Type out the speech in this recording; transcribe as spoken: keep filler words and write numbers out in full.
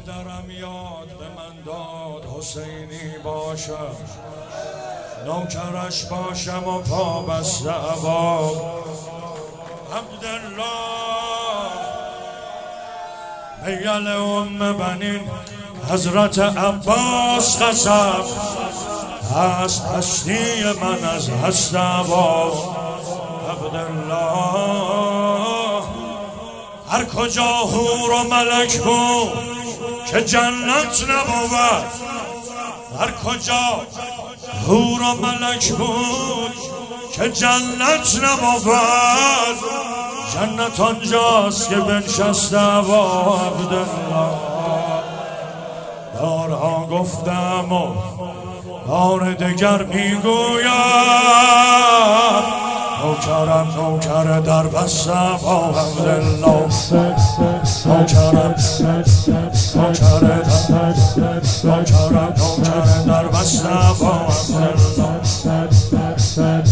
پدرم یاد به من داد حسینی باشم، نوکرش باشم و پا بسته عباب. عبدالله میل ام بنین حضرت عباس قسم هست هستی من از هست عباب. عبدالله هر کجا حور و ملک بود که جنت نبود، هر کجا حور و ملک بود که جنت نبود، جنت آنجاست که بنشسته با عبدالله. بارها گفتم و بار دگر میگویم نوکرم نوکر در بسته با عبدالله، نوکرم نوکر نوکرم نوکر در بسته با عبدالله.